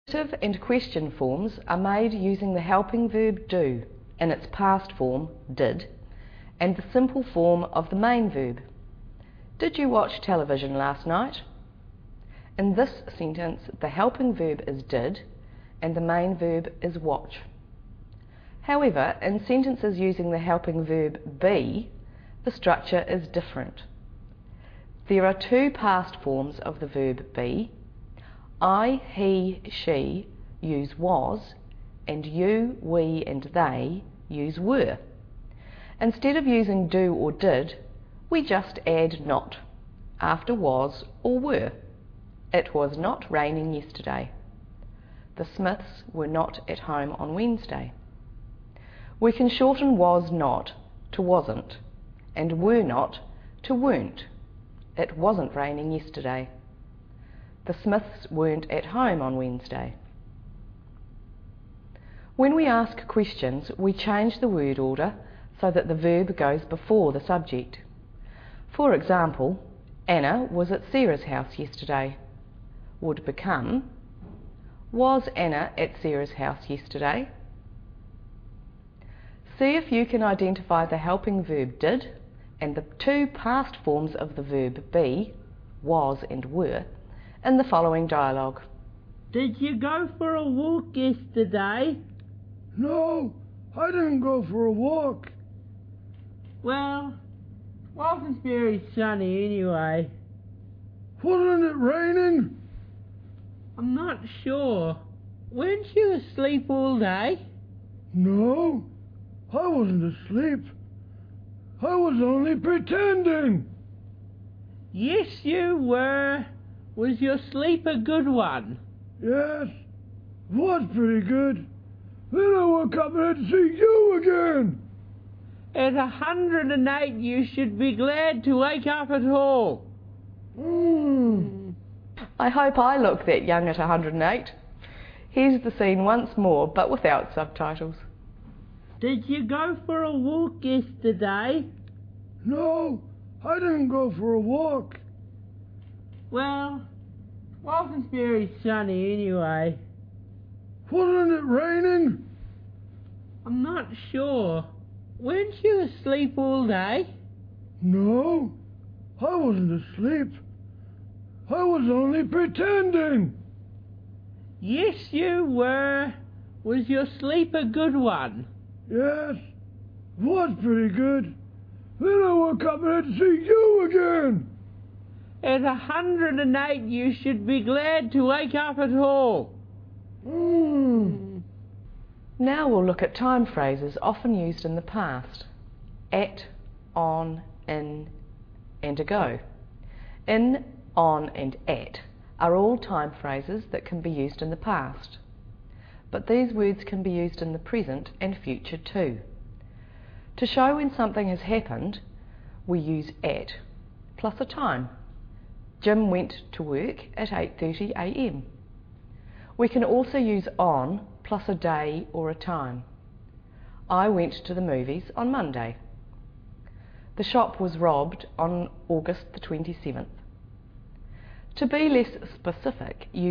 Affirmative and question forms are made using the helping verb do in its past form, did, and the simple form of the main verb. Did you watch television last night? In this sentence, the helping verb is did and the main verb is watch. However, in sentences using the helping verb be, the structure is different. There are two past forms of the verb be. I, he, she use was, and you, we and they use were. Instead of using do or did, we just add not after was or were. It was not raining yesterday. The Smiths were not at home on Wednesday. We can shorten was not to wasn't, and were not to weren't. It wasn't raining yesterday. The Smiths weren't at home on Wednesday. When we ask questions, we change the word order so that the verb goes before the subject. For example, Anna was at Sarah's house yesterday would become, was Anna at Sarah's house yesterday? See if you can identify the helping verb did and the two past forms of the verb be, was and were, in the following dialogue. Did you go for a walk yesterday? No, I didn't go for a walk. Well, wasn't very sunny anyway. Wasn't it raining? I'm not sure. Weren't you asleep all day? No, I wasn't asleep. I was only pretending. Yes, you were. Was your sleep a good one? Yes, it was pretty good. Then I woke up and had to see you again. At 108 you should be glad to wake up at all. I hope I look that young at 108. Here's the scene once more, but without subtitles. Did you go for a walk yesterday? No, I didn't go for a walk. Well, wasn't very sunny anyway. Wasn't it raining? I'm not sure. Weren't you asleep all day? No, I wasn't asleep. I was only pretending. Yes, you were. Was your sleep a good one? Yes, it was pretty good. Then I woke up and had to see you again. At 108 you should be glad to wake up at all. Now we'll look at time phrases often used in the past. At, on, in, and ago. In, on and at are all time phrases that can be used in the past. But these words can be used in the present and future too. To show when something has happened, we use at plus a time. Jim went to work at 8:30 a.m. We can also use on plus a day or a time. I went to the movies on Monday. The shop was robbed on August the 27th. To be less specific, use